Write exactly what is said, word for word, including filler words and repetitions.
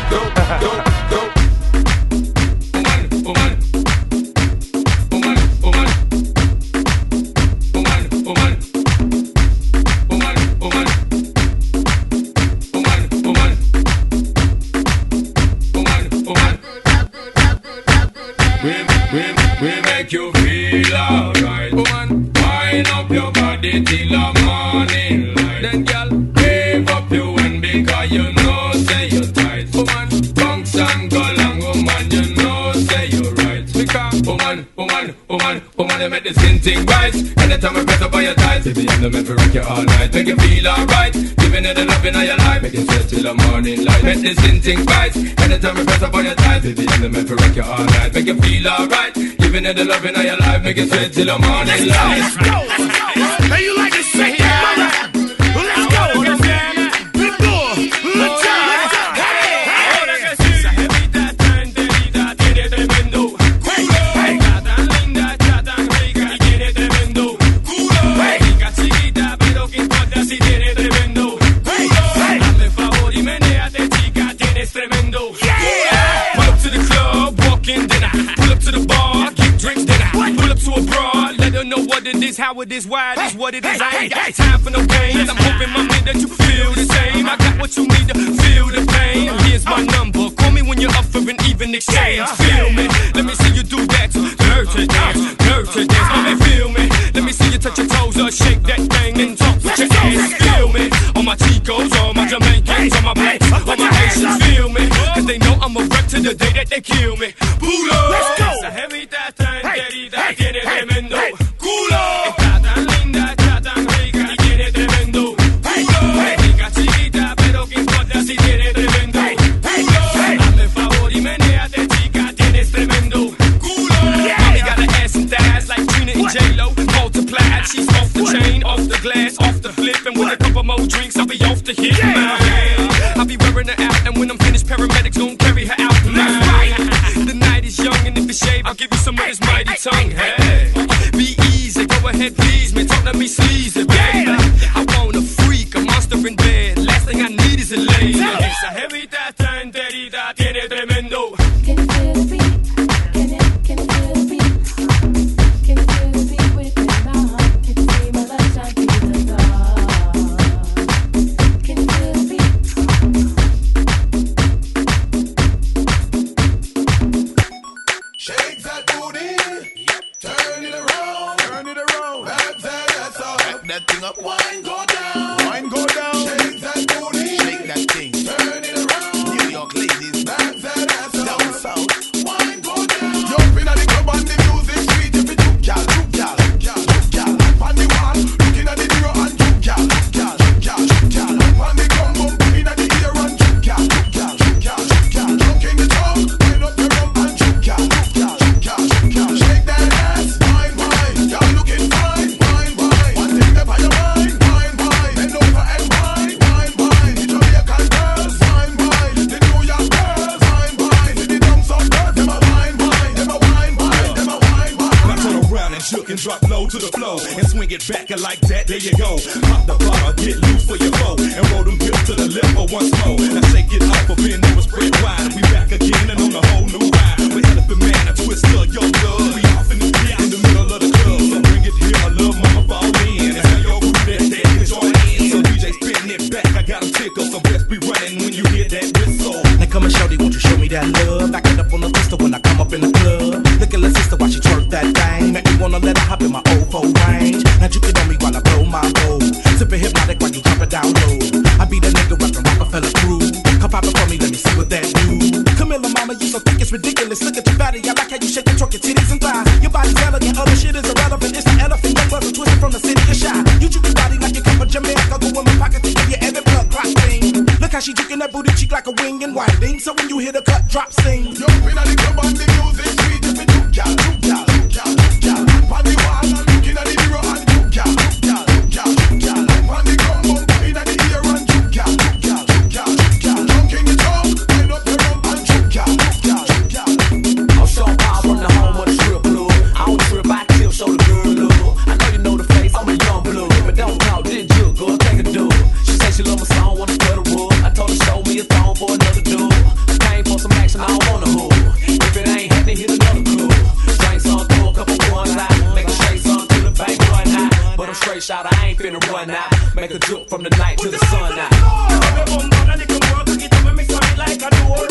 go, go, go. Woman, woman, woman, woman, woman, woman, woman, woman, woman, woman, woman, woman. We, we, we make you feel alright, woman. Wind up your body till the morning light. Then, girl, wave up your hand because you know say you're tight, woman. Bounce and go long, woman. You know say you're right. Because, woman, woman, woman, woman, you make the skin thing right. Anytime I press up on your thighs, baby, I'm the man for rock you all night. Make you feel alright. Giving you the love in your life, make it sweat till the morning light. Make the skin thing right. Anytime I press up on your thighs, baby, I'm the man for rock you all night. Make you feel alright. Giving you the love in your life, make it sweat till the morning light. Let's go, let's go. Now you like to say that, my rap. Well, let's go. Let's go. Let's go. Let's go. How it is, why it is, what it is. I ain't got time for no games. I'm hoping, mommy, that you feel the same. I got what you need to feel the pain. Here's my number. Call me when you're up for an even exchange. Feel me. Let me see you do that. Dirty dance, dirty dance. Mommy, feel me. Let me see you touch your toes or shake that thing and talk with your ass. Feel me. All my Chicos, all my Jamaicans, all my blacks, all my Haitians. Feel me. Cause they know I'm a wreck to the day that they kill me. Pulo. Let's go. Esa jevita tan querida tiene tremendo culo. She's off the chain, off the glass, off the flip. And with a couple more drinks, I'll be off the hit. Yeah. I'll be wearing her out, and when I'm finished, paramedics gon' carry her out. That's right. The night is young, and if it's shave, I'll give you some of this mighty tongue. Hey, be easy, go ahead, please me. Talk to me sleazy, baby. I want a freak, a monster in bed. Last thing I need is a lady. Esa jevita tan enterita tiene tremendo. Can you feel the beat? Can you, can you feel the beat? Can you feel the beat within my heart? Wine go down, wine go down. Shake that booty, shake that thing. Turn it around. New York ladies, back that ass up. Down south, wine go down. Jump in at the club and the music sweet. If it juke gal, juke gal, juke gal. On the wall, looking at the mirror and juke gal, juke gal, juke gal, juke gal. On the gum bump, in at the ear and juke gal, juke gal, juke gal, juke gal. Jump in the top, wind up your rump and juke gal, juke gal, juke gal, juke gal. Shake that ass, wine, wine. Y'all looking fine, wine, wine. One thing that by your mind. And drop low to the flow and swing it back and like that, there you go. Pop the bottle, get loose for your foe and roll them hips to the left for once more. Now shake it up, a bend never spread wide. We back again and on a whole new ride. With Elephant Man, a twist of your love. We off in the beat in the middle of the club. So bring it here, my love, mama, fall in. And tell your crew that they can join in. So D J spin it back, I got them tickled. So best be running when you hear that whistle. Now come and shorty, won't you show me that love? Back it up on the pistol when I come up in the club. Look at little sister while she twerk that thing. Make me wanna let her hop in my old four range. Now you can on me while I blow my load. Sippin' hypnotic while you drop it down low. I be the nigga rapping Rockefeller crew. Come pop it for me, let me see what that do. Camilla, mama, you so thick it's ridiculous. Look at your body, I like how you shake and twerk your titties and thighs. Your body's elegant, other shit is irrelevant. It's the elephant, young brother twisted from the city of shy. You juke your body like you come from Jamaica. Go in my pocket to give you every blood clot thing. Look how she juking that booty cheek like a wing and winding. So when you hear the cut drop, sing. Yo, in the club and the music sweet. If it juke, gal, juke, gal, juke, gal, juke, gal. On the wall and looking at the mirror and juke, gal, juke, gal, juke, gal, juke, gal. On the gum bump, in at the ear and juke, gal, juke, gal, juke, gal, juke, gal. Junk in the top, wind up your rump and juke, gal, juke, gal, juke, gal. I'm so far from the home of the strip blue. I don't trip, I tip, show the girl love. I know you know the face, I'm a young blue. But don't talk, did you, girl, take a dude. She say she love my song, wanna spread the wood. I told her show me a thong for another dude. and I don't wanna hood. If it ain't happening, hit another club. Drink some, throw a couple ones out. Make a straight some to the bank run out. But I'm straight shot, I ain't finna run out. Make a jump from the night to the sun out. Like I do